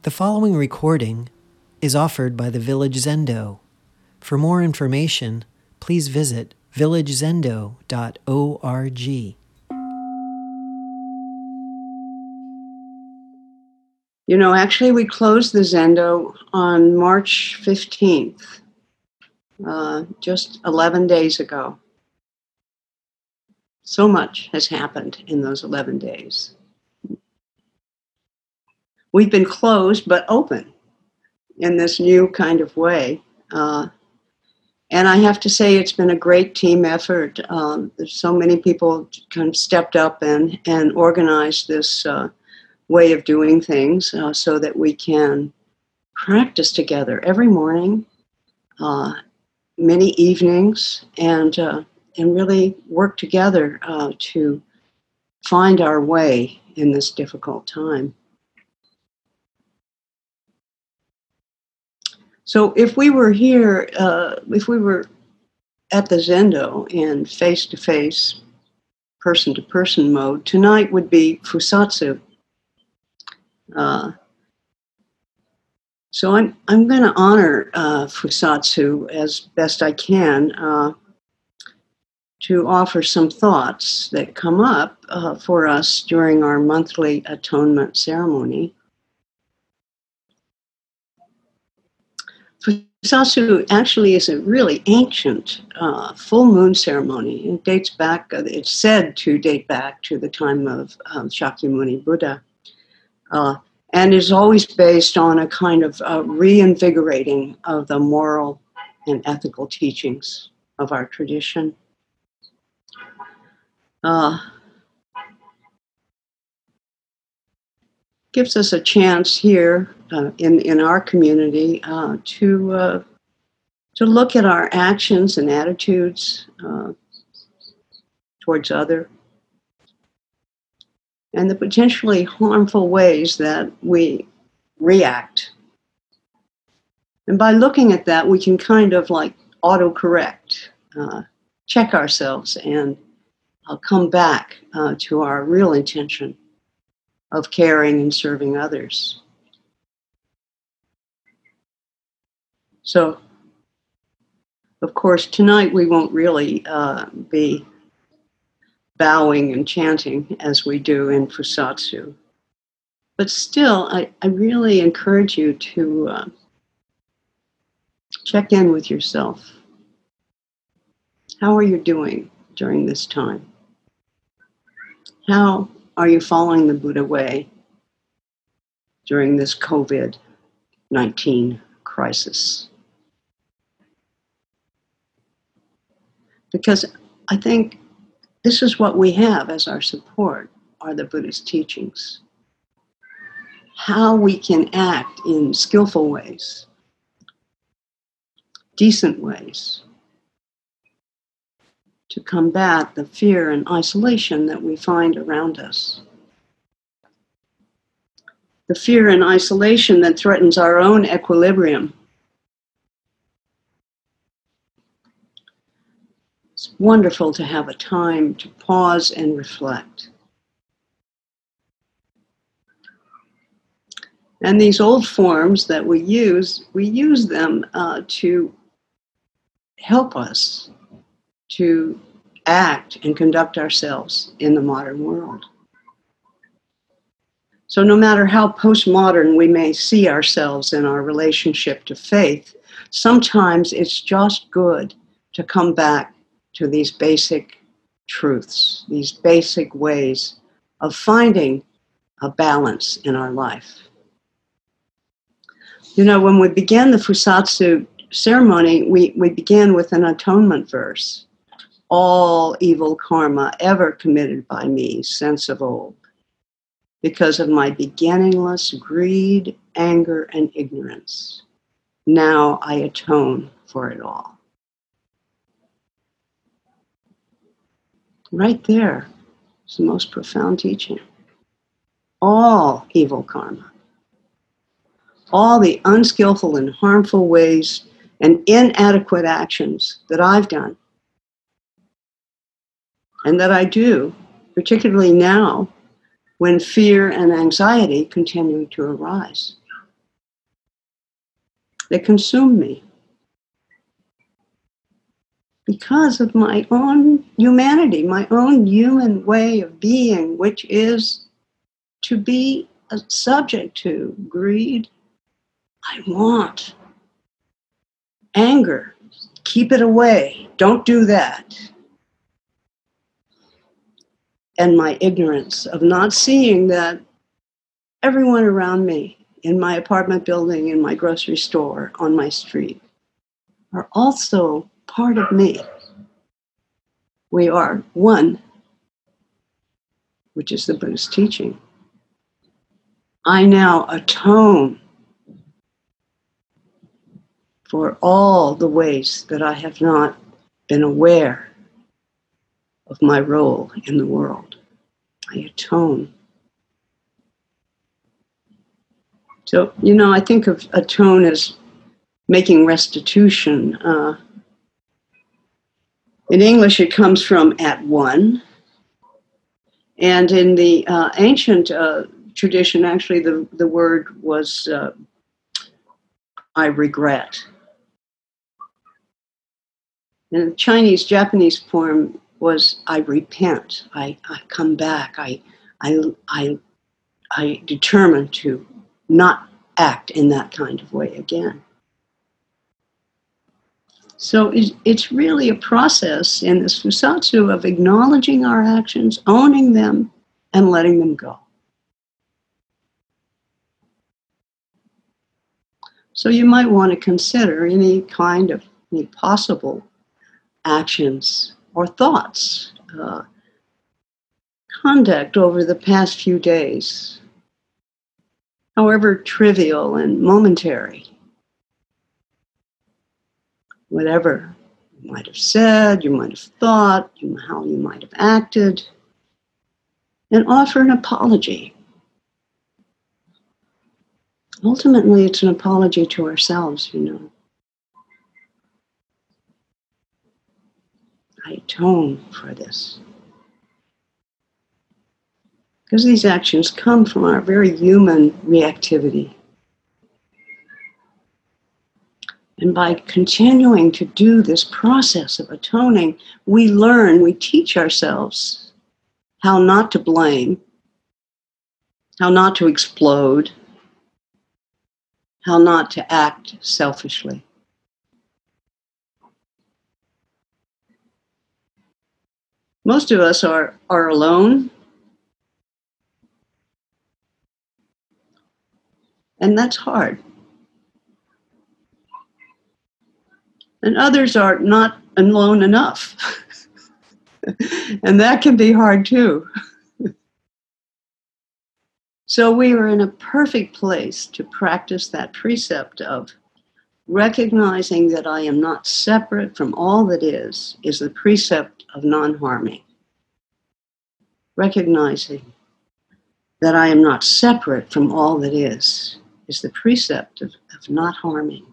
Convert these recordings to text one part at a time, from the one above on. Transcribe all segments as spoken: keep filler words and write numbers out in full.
The following recording is offered by the Village Zendo. For more information, please visit village zendo dot org. You know, actually, we closed the Zendo on March fifteenth, uh, just eleven days ago. So much has happened in those eleven days. We've been closed, but open in this new kind of way. Uh, and I have to say, it's been a great team effort. Um, there's so many people kind of stepped up and, and organized this uh, way of doing things uh, so that we can practice together every morning, uh, many evenings, and uh, and really work together uh, to find our way in this difficult time. So if we were here, uh, if we were at the Zendo in face-to-face, person-to-person mode, tonight would be Fusatsu. Uh, so I'm I'm going to honor uh, Fusatsu as best I can uh, to offer some thoughts that come up uh, for us during our monthly atonement ceremony. Fusatsu actually is a really ancient uh, full moon ceremony. It dates back, uh, it's said to date back to the time of um, Shakyamuni Buddha, uh, and is always based on a kind of uh, reinvigorating of the moral and ethical teachings of our tradition. Uh, gives us a chance here uh, in, in our community uh, to uh, to look at our actions and attitudes uh, towards other, and the potentially harmful ways that we react. And by looking at that, we can kind of like auto-correct, uh, check ourselves, and uh, come back uh, to our real intention of caring and serving others. So, of course, tonight we won't really uh, be bowing and chanting as we do in Fusatsu. But still, I, I really encourage you to uh, check in with yourself. How are you doing during this time? How are you following the Buddha way during this covid nineteen crisis? Because I think this is what we have as our support, are the Buddhist teachings. How we can act in skillful ways, decent ways, to combat the fear and isolation that we find around us. The fear and isolation that threatens our own equilibrium. It's wonderful to have a time to pause and reflect. And these old forms that we use, we use them uh, to help us to act and conduct ourselves in the modern world. So no matter how postmodern we may see ourselves in our relationship to faith, sometimes it's just good to come back to these basic truths, these basic ways of finding a balance in our life. You know, when we began the Fusatsu ceremony, we, we began with an atonement verse. All evil karma ever committed by me since of old, because of my beginningless greed, anger, and ignorance, now I atone for it all. Right there is the most profound teaching. All evil karma, all the unskillful and harmful ways and inadequate actions that I've done and that I do, particularly now when fear and anxiety continue to arise. They consume me because of my own humanity, my own human way of being, which is to be a subject to greed. I want anger. Keep it away. Don't do that. And my ignorance of not seeing that everyone around me, in my apartment building, in my grocery store, on my street, are also part of me. We are one, which is the Buddhist teaching. I now atone for all the ways that I have not been aware of my role in the world. I atone. So, you know, I think of atone as making restitution. Uh, in English, it comes from at one. And in the uh, ancient uh, tradition, actually, the, the word was uh, I regret. In the Chinese, Japanese form was I repent. I, I come back. I, I, I, I determine to not act in that kind of way again. So it's really a process in this Fusatsu of acknowledging our actions, owning them, and letting them go. So you might want to consider any kind of any possible actions or thoughts, uh, conduct over the past few days, however trivial and momentary. Whatever you might have said, you might have thought, how you might have acted, and offer an apology. Ultimately, it's an apology to ourselves, you know. I atone for this. Because these actions come from our very human reactivity. And by continuing to do this process of atoning, we learn, we teach ourselves how not to blame, how not to explode, how not to act selfishly. Most of us are, are alone, and that's hard. And others are not alone enough. And that can be hard too. So we are in a perfect place to practice that precept of recognizing that I am not separate from all that is, is the precept of non-harming. Recognizing that I am not separate from all that is, is the precept of, of not harming.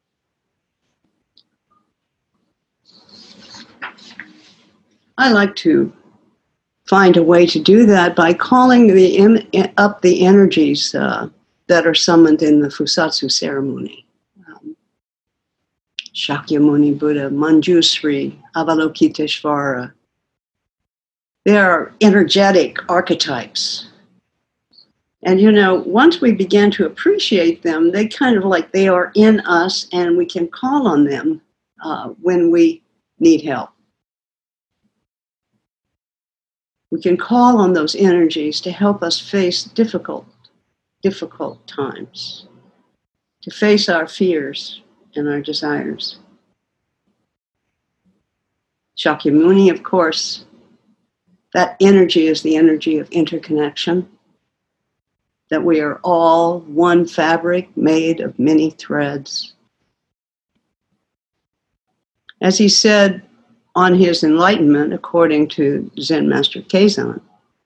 I like to find a way to do that by calling the up the energies uh, that are summoned in the Fusatsu ceremony. Um, Shakyamuni Buddha, Manjusri, Avalokiteshvara. They are energetic archetypes. And you know, once we begin to appreciate them, they kind of like they are in us and we can call on them uh, when we need help. We can call on those energies to help us face difficult, difficult times, to face our fears and our desires. Shakyamuni, of course, that energy is the energy of interconnection, that we are all one fabric made of many threads. As he said on his enlightenment, according to Zen Master Keizan,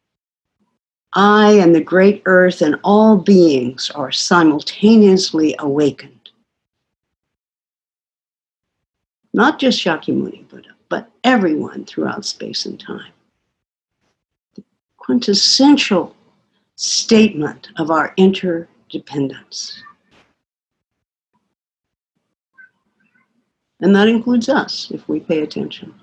I and the great earth and all beings are simultaneously awakened. Not just Shakyamuni Buddha, but everyone throughout space and time. The quintessential statement of our interdependence. And that includes us, if we pay attention.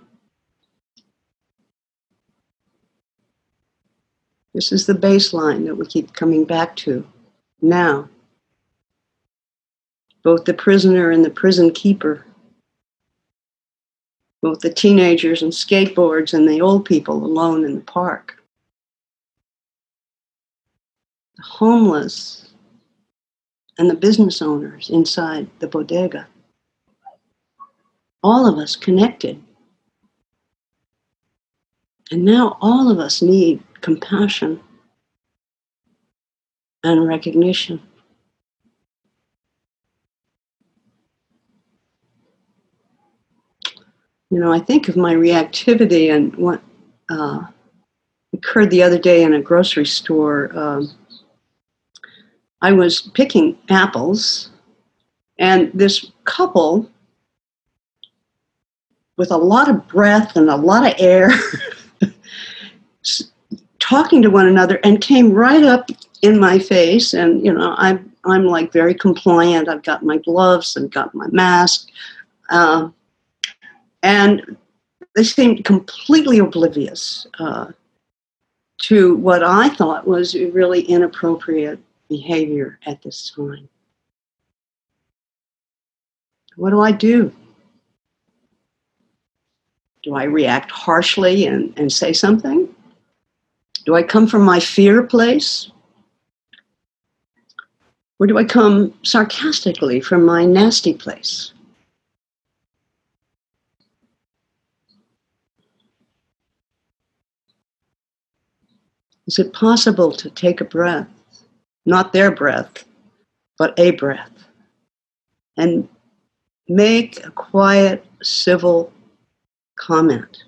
This is the baseline that we keep coming back to now. Both the prisoner and the prison keeper, both the teenagers and skateboards and the old people alone in the park, the homeless and the business owners inside the bodega. All of us connected. And now all of us need compassion and recognition. You know, I think of my reactivity and what uh, occurred the other day in a grocery store. Um, I was picking apples, and this couple with a lot of breath and a lot of air talking to one another, and came right up in my face. And, you know, I'm, I'm like very compliant. I've got my gloves, I've got my mask. Uh, and they seemed completely oblivious uh, to what I thought was really inappropriate behavior at this time. What do I do? Do I react harshly and, and say something? Do I come from my fear place? Or do I come sarcastically from my nasty place? Is it possible to take a breath, not their breath, but a breath, and make a quiet, civil comment?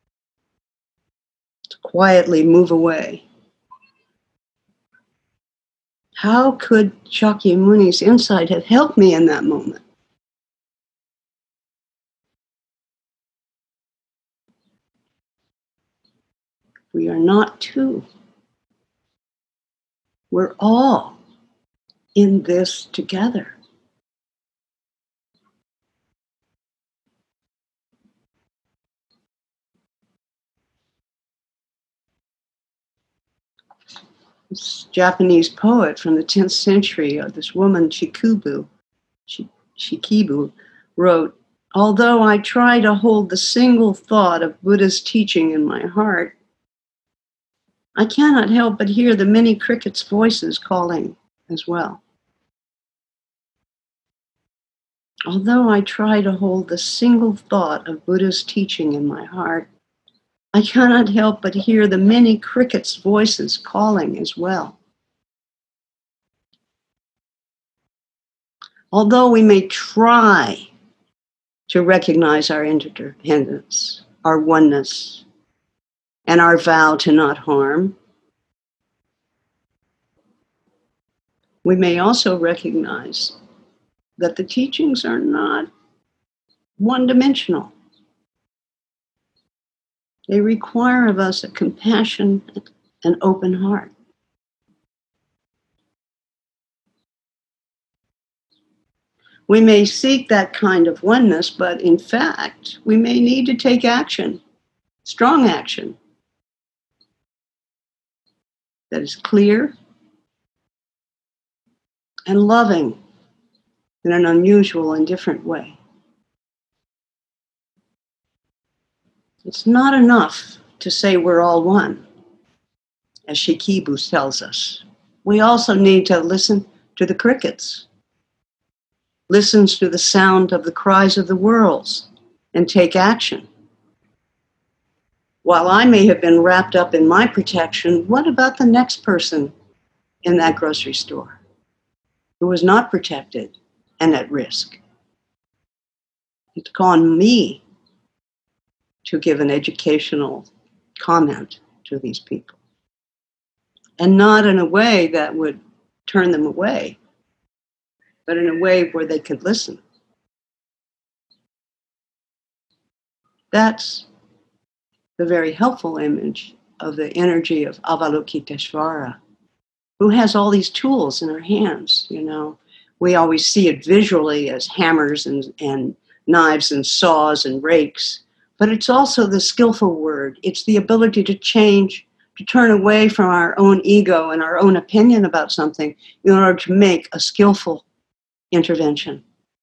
To quietly move away. How could Shakyamuni's insight have helped me in that moment? We are not two. We're all in this together. This Japanese poet from the tenth century, uh, this woman Chikubu, Shikibu, wrote, "Although I try to hold the single thought of Buddha's teaching in my heart, I cannot help but hear the many crickets' voices calling as well. Although I try to hold the single thought of Buddha's teaching in my heart, I cannot help but hear the many crickets' voices calling as well. Although we may try to recognize our interdependence, our oneness, and our vow to not harm, we may also recognize that the teachings are not one-dimensional. They require of us a compassionate and open heart. We may seek that kind of oneness, but in fact, we may need to take action, strong action, that is clear and loving in an unusual and different way. It's not enough to say we're all one, as Shikibu tells us. We also need to listen to the crickets, listen to the sound of the cries of the worlds, and take action. While I may have been wrapped up in my protection, what about the next person in that grocery store who was not protected and at risk? It's on me to give an educational comment to these people, and not in a way that would turn them away, but in a way where they could listen. That's the very helpful image of the energy of Avalokiteshvara, who has all these tools in her hands. You know, we always see it visually as hammers and, and knives and saws and rakes, but it's also the skillful word. It's the ability to change, to turn away from our own ego and our own opinion about something in order to make a skillful intervention.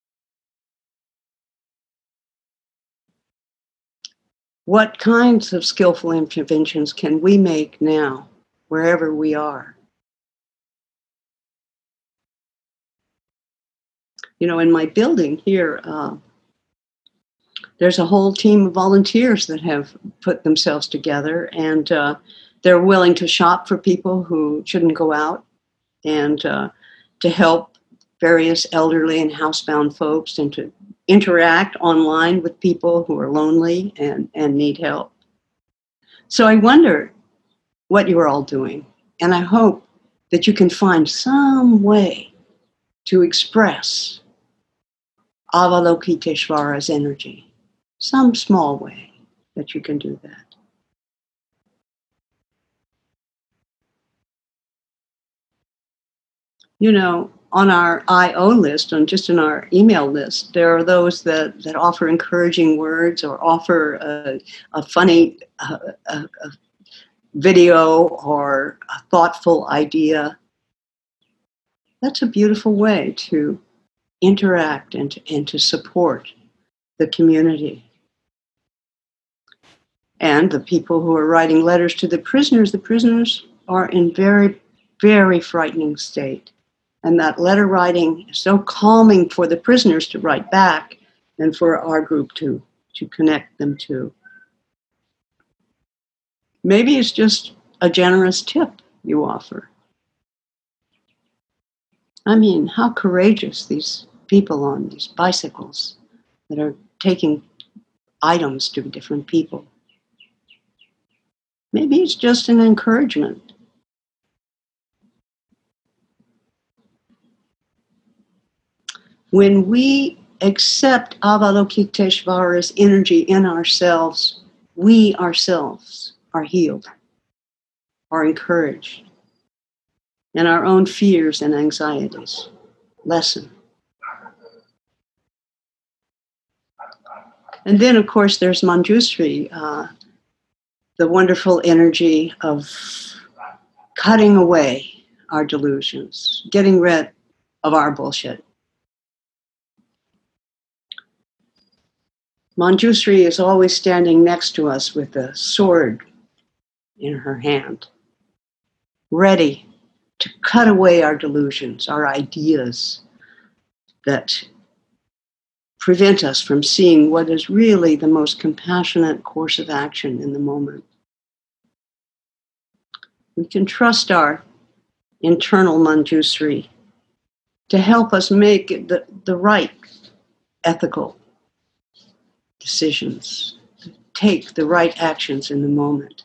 What kinds of skillful interventions can we make now, wherever we are? You know, in my building here, uh, there's a whole team of volunteers that have put themselves together, and uh, they're willing to shop for people who shouldn't go out, and uh, to help various elderly and housebound folks, and to interact online with people who are lonely and, and need help. So I wonder what you're all doing, and I hope that you can find some way to express Avalokiteshvara's energy, some small way that you can do that. You know, on our I O list, on just in our email list, there are those that, that offer encouraging words or offer a, a funny uh, a, a video or a thoughtful idea. That's a beautiful way to interact and to, and to support the community. And the people who are writing letters to the prisoners, the prisoners are in very, very frightening state. And that letter writing is so calming for the prisoners to write back and for our group to, to connect them to. Maybe it's just a generous tip you offer. I mean, how courageous these people on these bicycles that are taking items to different people. Maybe it's just an encouragement. When we accept Avalokiteshvara's energy in ourselves, we ourselves are healed, are encouraged, and our own fears and anxieties lessen. And then, of course, there's Manjushri, uh, the wonderful energy of cutting away our delusions, getting rid of our bullshit. Manjushri is always standing next to us with a sword in her hand, ready to cut away our delusions, our ideas that prevent us from seeing what is really the most compassionate course of action in the moment. We can trust our internal Manjushri to help us make the, the right ethical decisions, to take the right actions in the moment.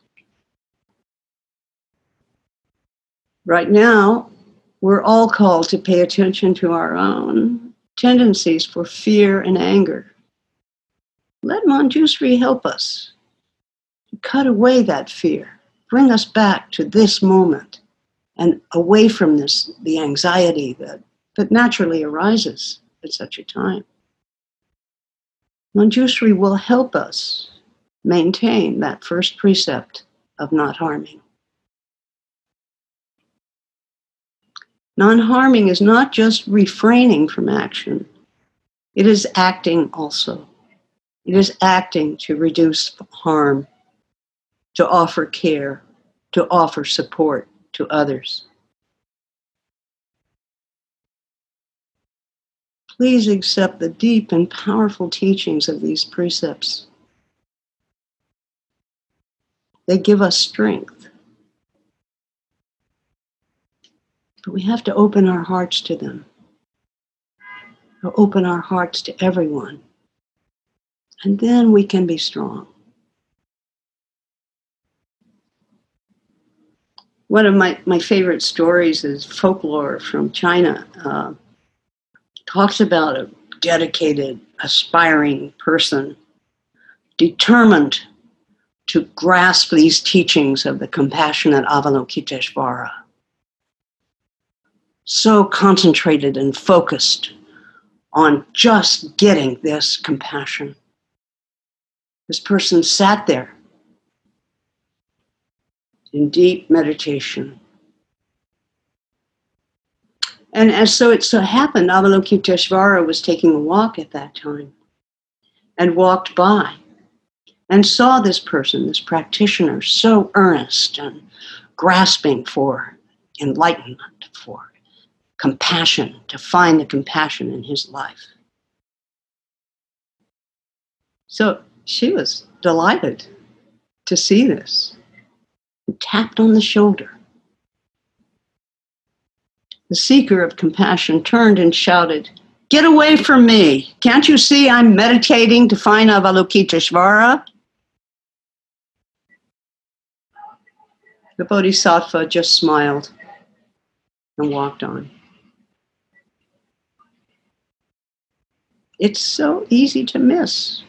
Right now, we're all called to pay attention to our own tendencies for fear and anger. Let Manjushri help us to cut away that fear, bring us back to this moment and away from this, the anxiety that, that naturally arises at such a time. Manjushri will help us maintain that first precept of not harming. Non-harming is not just refraining from action. It is acting also. It is acting to reduce harm, to offer care, to offer support to others. Please accept the deep and powerful teachings of these precepts. They give us strength. But we have to open our hearts to them. To open our hearts to everyone. And then we can be strong. One of my, my favorite stories is folklore from China. Uh, talks about a dedicated, aspiring person determined to grasp these teachings of the compassionate Avalokiteshvara. So concentrated and focused on just getting this compassion. This person sat there in deep meditation. And as so it so happened, Avalokiteshvara was taking a walk at that time and walked by and saw this person, this practitioner, so earnest and grasping for enlightenment, for compassion, to find the compassion in his life. So she was delighted to see this, and tapped on the shoulder. The seeker of compassion turned and shouted, "Get away from me! Can't you see I'm meditating to find Avalokiteshvara?" The Bodhisattva just smiled and walked on. It's so easy to miss.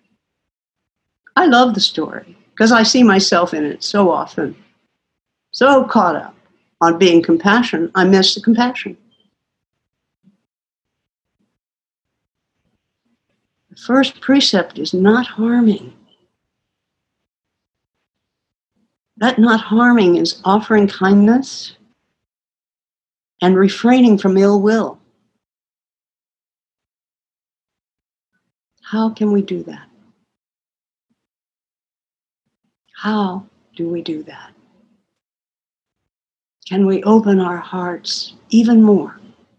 I love the story because I see myself in it so often. So caught up on being compassion, I miss the compassion. The first precept is not harming. That not harming is offering kindness and refraining from ill will. How can we do that? How do we do that? Can we open our hearts even more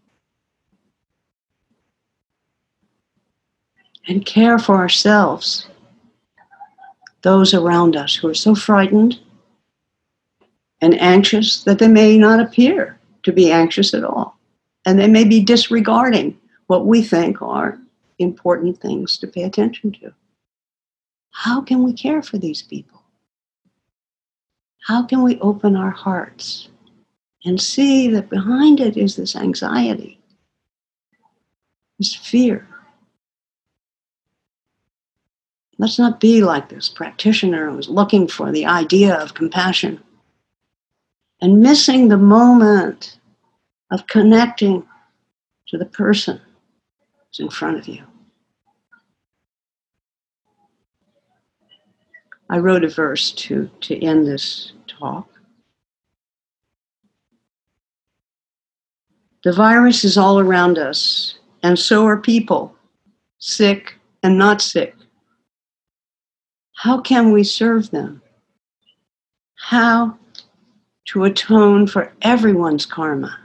and care for ourselves, those around us who are so frightened and anxious that they may not appear to be anxious at all, and they may be disregarding what we think are important things to pay attention to? How can we care for these people? How can we open our hearts and see that behind it is this anxiety, this fear? Let's not be like this practitioner who's looking for the idea of compassion and missing the moment of connecting to the person who's in front of you. I wrote a verse to, to end this talk. The virus is all around us, and so are people, sick and not sick. How can we serve them? How to atone for everyone's karma?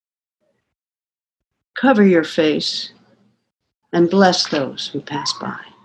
Cover your face and bless those who pass by.